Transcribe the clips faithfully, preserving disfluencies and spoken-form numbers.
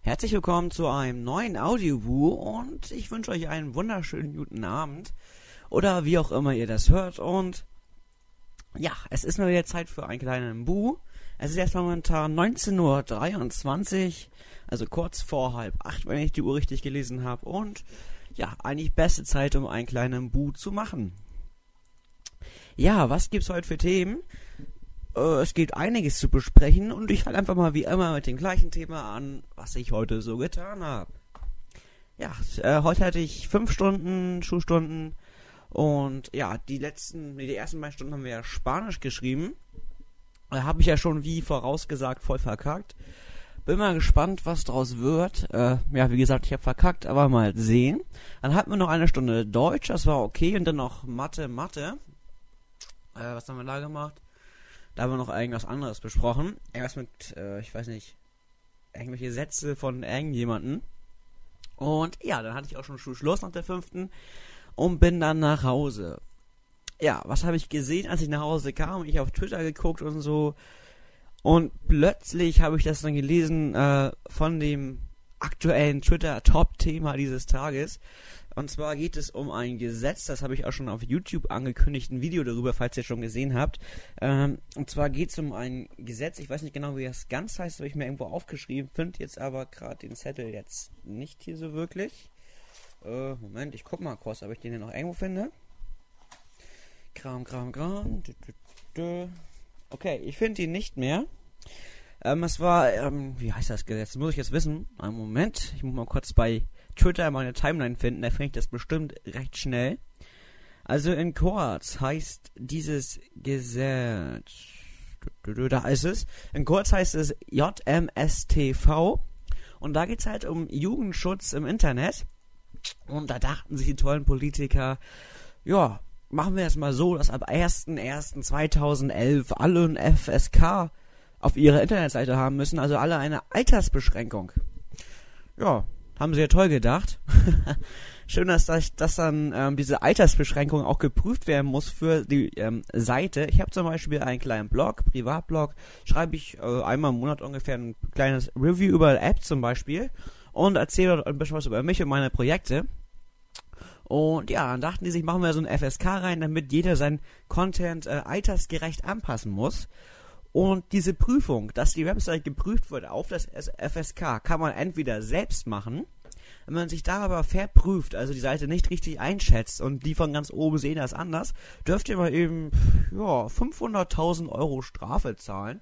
Herzlich willkommen zu einem neuen Audioboo und ich wünsche euch einen wunderschönen guten Abend oder wie auch immer ihr das hört. Und ja, es ist mal wieder Zeit für einen kleinen Bu. Es ist jetzt momentan neunzehn Uhr dreiundzwanzig, also kurz vor halb acht, wenn ich die Uhr richtig gelesen habe. Und ja, eigentlich beste Zeit, um einen kleinen Bu zu machen. Ja, was gibt's heute für Themen? Äh, es gibt einiges zu besprechen und ich fange einfach mal wie immer mit dem gleichen Thema an, was ich heute so getan habe. Ja, äh, heute hatte ich fünf Stunden Schulstunden und ja, die letzten, nee, die ersten beiden Stunden haben wir ja Spanisch geschrieben. Da habe ich ja schon wie vorausgesagt voll verkackt. Bin mal gespannt, was draus wird. Äh, ja, wie gesagt, ich habe verkackt, aber mal sehen. Dann hatten wir noch eine Stunde Deutsch, das war okay. Und dann noch Mathe, Mathe. Äh, was haben wir da gemacht? Da haben wir noch irgendwas anderes besprochen. Irgendwas mit, äh, ich weiß nicht, irgendwelche Sätze von irgendjemanden. Und ja, dann hatte ich auch schon Schulschluss nach der fünften und bin dann nach Hause. Ja, was habe ich gesehen, als ich nach Hause kam? Ich habe auf Twitter geguckt und so. Und plötzlich habe ich das dann gelesen äh, von dem aktuellen Twitter-Top-Thema dieses Tages. Und zwar geht es um ein Gesetz, das habe ich auch schon auf YouTube angekündigt, ein Video darüber, falls ihr schon gesehen habt. Ähm, und zwar geht es um ein Gesetz, ich weiß nicht genau, wie das ganz heißt, habe ich mir irgendwo aufgeschrieben, finde jetzt aber gerade den Zettel jetzt nicht hier so wirklich. Äh, Moment, ich guck mal kurz, ob ich den hier noch irgendwo finde. Kram, Kram, Kram. Okay, ich finde ihn nicht mehr. Ähm, es war, ähm, wie heißt das Gesetz? Das muss ich jetzt wissen. Einen Moment, ich muss mal kurz bei Twitter meine Timeline finden, da finde ich das bestimmt recht schnell. Also in kurz heißt dieses Gesetz, da ist es, in kurz heißt es J M S T V und da geht es halt um Jugendschutz im Internet und da dachten sich die tollen Politiker, ja, machen wir es mal so, dass ab erster erster zweitausendelf alle ein F S K auf ihrer Internetseite haben müssen, also alle eine Altersbeschränkung. Ja, haben sie ja toll gedacht. Schön, dass das, dass dann ähm, diese Altersbeschränkung auch geprüft werden muss für die ähm, Seite. Ich habe zum Beispiel einen kleinen Blog, Privatblog, schreibe ich äh, einmal im Monat ungefähr ein kleines Review über App zum Beispiel und erzähle dort ein bisschen was über mich und meine Projekte. Und ja, dann dachten die sich, machen wir so ein F S K rein, damit jeder seinen Content äh, altersgerecht anpassen muss. Und diese Prüfung, dass die Website geprüft wird auf das F S K, kann man entweder selbst machen, wenn man sich da aber verprüft, also die Seite nicht richtig einschätzt und die von ganz oben sehen das anders, dürft ihr mal eben ja, fünfhunderttausend Euro Strafe zahlen.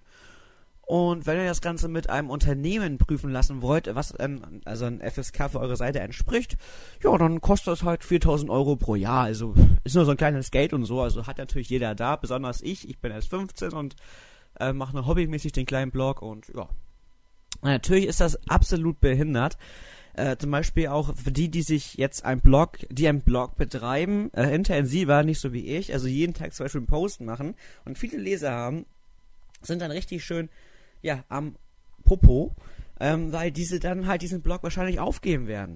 Und wenn ihr das Ganze mit einem Unternehmen prüfen lassen wollt, was ein, also ein F S K für eure Seite entspricht, ja, dann kostet es halt viertausend Euro pro Jahr. Also ist nur so ein kleines Geld und so, also hat natürlich jeder da, besonders ich. Ich bin erst fünfzehn und äh, mache nur hobbymäßig den kleinen Blog und ja. Natürlich ist das absolut behindert. Äh, zum Beispiel auch für die, die sich jetzt einen Blog, die einen Blog betreiben, äh, intensiver, nicht so wie ich, also jeden Tag zum Beispiel einen Post machen und viele Leser haben, sind dann richtig schön, ja, am Popo, ähm, weil diese dann halt diesen Blog wahrscheinlich aufgeben werden.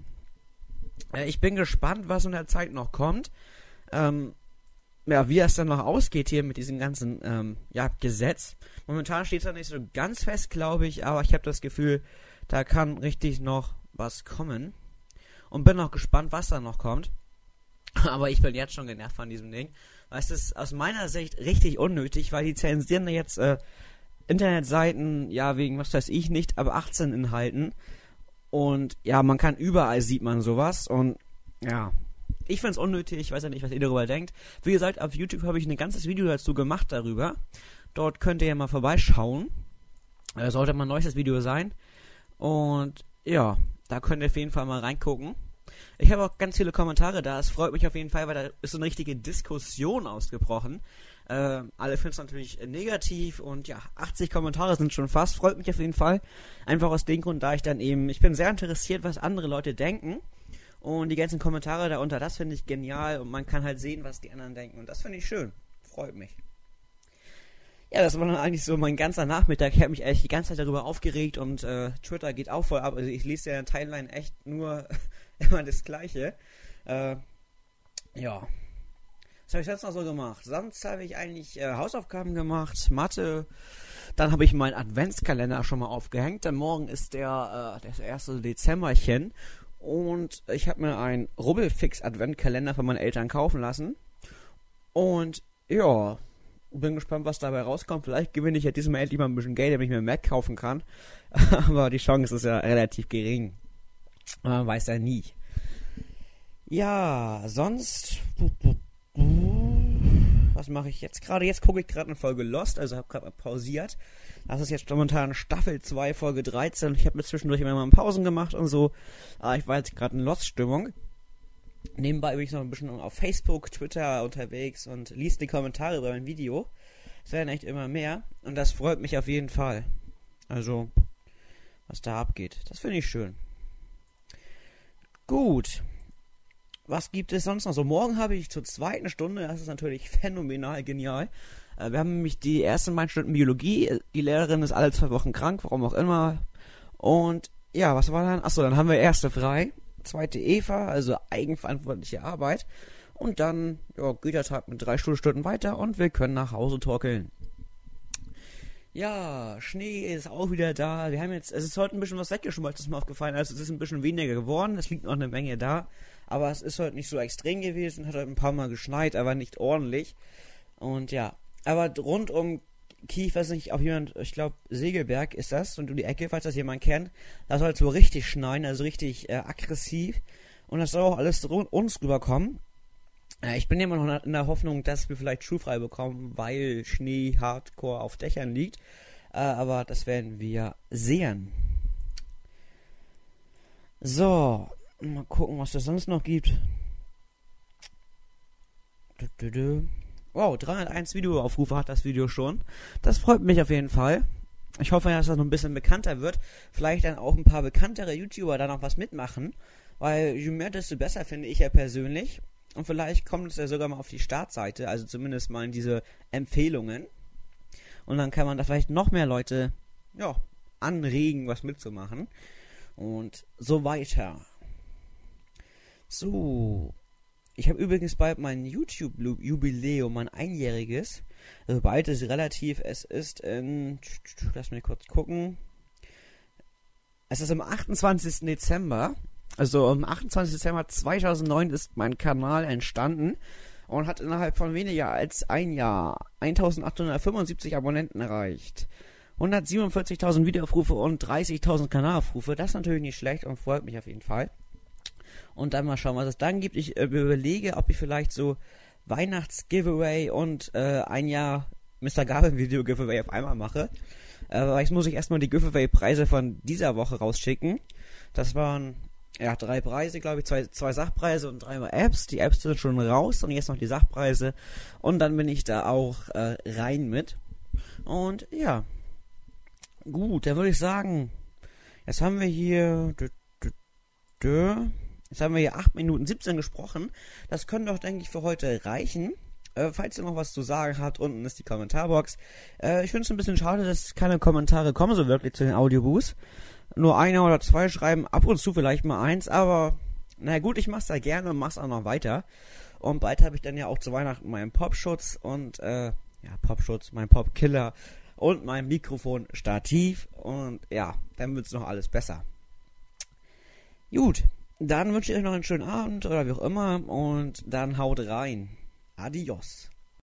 Äh, ich bin gespannt, was in der Zeit noch kommt. Ähm, ja, wie es dann noch ausgeht hier mit diesem ganzen, ähm, ja, Gesetz. Momentan steht es da nicht so ganz fest, glaube ich, aber ich habe das Gefühl, da kann richtig noch was kommen. Und bin auch gespannt, was da noch kommt. Aber ich bin jetzt schon genervt von diesem Ding. Weil es ist aus meiner Sicht richtig unnötig, weil die zensieren jetzt, äh, Internetseiten, ja, wegen, was weiß ich nicht, aber achtzehn Inhalten. Und ja, man kann überall, sieht man sowas. Und ja, ich find's unnötig, ich weiß ja nicht, was ihr darüber denkt. Wie gesagt, auf YouTube habe ich ein ganzes Video dazu gemacht darüber. Dort könnt ihr ja mal vorbeischauen. Äh, sollte mal ein neues Video sein. Und ja, da könnt ihr auf jeden Fall mal reingucken. Ich habe auch ganz viele Kommentare da, es freut mich auf jeden Fall, weil da ist so eine richtige Diskussion ausgebrochen. Äh, alle finden es natürlich negativ und ja, achtzig Kommentare sind schon fast, freut mich auf jeden Fall. Einfach aus dem Grund, da ich dann eben, ich bin sehr interessiert, was andere Leute denken. Und die ganzen Kommentare darunter, das finde ich genial und man kann halt sehen, was die anderen denken. Und das finde ich schön, freut mich. Ja, das war dann eigentlich so mein ganzer Nachmittag. Ich habe mich echt die ganze Zeit darüber aufgeregt und äh, Twitter geht auch voll ab. Also ich lese ja in der Timeline echt nur immer das Gleiche. Äh, ja. Was habe ich sonst noch so gemacht? Sonst habe ich eigentlich äh, Hausaufgaben gemacht, Mathe. Dann habe ich meinen Adventskalender schon mal aufgehängt. Denn morgen ist der äh, das erste Dezemberchen. Und ich habe mir einen Rubbelfix-Adventkalender von meinen Eltern kaufen lassen. Und ja, bin gespannt, was dabei rauskommt. Vielleicht gewinne ich ja diesmal endlich mal ein bisschen Geld, damit ich mir einen Mac kaufen kann. Aber die Chance ist ja relativ gering. Man weiß ja nie. Ja, sonst... Was mache ich jetzt gerade? Jetzt gucke ich gerade eine Folge Lost, also habe gerade mal pausiert. Das ist jetzt momentan Staffel zwei, Folge dreizehn. Ich habe mir zwischendurch immer mal Pausen gemacht und so. Aber ich war jetzt gerade in Lost-Stimmung. Nebenbei bin ich noch ein bisschen auf Facebook, Twitter unterwegs und liest die Kommentare über mein Video. Es werden echt immer mehr und das freut mich auf jeden Fall. Also, was da abgeht. Das finde ich schön. Gut. Was gibt es sonst noch? So, morgen habe ich zur zweiten Stunde, das ist natürlich phänomenal genial. Äh, wir haben nämlich die ersten beiden Stunden Biologie. Die Lehrerin ist alle zwei Wochen krank, warum auch immer. Und ja, was war dann? Achso, dann haben wir erste frei. Zweite Eva, also eigenverantwortliche Arbeit. Und dann ja, geht der Tag mit drei Schulstunden weiter und wir können nach Hause torkeln. Ja, Schnee ist auch wieder da. Wir haben jetzt, es ist heute ein bisschen was weggeschummelt, das ist mir aufgefallen. Also es ist ein bisschen weniger geworden, es liegt noch eine Menge da. Aber es ist heute nicht so extrem gewesen, hat heute ein paar Mal geschneit, aber nicht ordentlich. Und ja, aber rund um Kiew, weiß nicht, ob jemand, ich glaube Segelberg ist das, und um die Ecke, falls das jemand kennt, da soll es so richtig schneien, also richtig äh, aggressiv. Und das soll auch alles rund uns rüberkommen. Äh, ich bin immer noch in der Hoffnung, dass wir vielleicht schulfrei bekommen, weil Schnee hardcore auf Dächern liegt. Äh, aber das werden wir sehen. So, mal gucken, was es sonst noch gibt. Wow, dreihunderteins Videoaufrufe hat das Video schon. Das freut mich auf jeden Fall. Ich hoffe, dass das noch ein bisschen bekannter wird. Vielleicht dann auch ein paar bekanntere YouTuber da noch was mitmachen. Weil je mehr, desto besser, finde ich ja persönlich. Und vielleicht kommt es ja sogar mal auf die Startseite. Also zumindest mal in diese Empfehlungen. Und dann kann man da vielleicht noch mehr Leute, ja, anregen, was mitzumachen. Und so weiter. So. Ich habe übrigens bald mein YouTube-Jubiläum, mein einjähriges. Also bald ist relativ, es ist in, lass mich kurz gucken. Es ist am achtundzwanzigsten Dezember. Also am achtundzwanzigsten Dezember zweitausendneun ist mein Kanal entstanden und hat innerhalb von weniger als ein Jahr eintausendachthundertfünfundsiebzig Abonnenten erreicht. hundertsiebenundvierzigtausend Videoaufrufe und dreißigtausend Kanalaufrufe. Das ist natürlich nicht schlecht und freut mich auf jeden Fall. Und dann mal schauen, was es dann gibt. Ich äh, überlege, ob ich vielleicht so Weihnachts-Giveaway und äh, ein Jahr Mister Gabel-Video-Giveaway auf einmal mache. Äh, aber jetzt muss ich erstmal die Giveaway-Preise von dieser Woche rausschicken. Das waren ja drei Preise, glaube ich, zwei, zwei Sachpreise und dreimal Apps. Die Apps sind schon raus und jetzt noch die Sachpreise. Und dann bin ich da auch äh, rein mit. Und ja, gut, dann würde ich sagen, jetzt haben wir hier... Dü, dü, dü, Jetzt haben wir hier acht Minuten siebzehn gesprochen. Das könnte doch, denke ich, für heute reichen. Äh, falls ihr noch was zu sagen habt, unten ist die Kommentarbox. Äh, ich finde es ein bisschen schade, dass keine Kommentare kommen, so wirklich zu den Audioboosts. Nur einer oder zwei schreiben, ab und zu vielleicht mal eins, aber na gut, ich mach's da gerne und mach's auch noch weiter. Und bald habe ich dann ja auch zu Weihnachten meinen Popschutz und, äh, ja, Popschutz, mein Popkiller und mein Mikrofon-Stativ. Und ja, dann wird's noch alles besser. Gut. Dann wünsche ich euch noch einen schönen Abend oder wie auch immer und dann haut rein. Adios.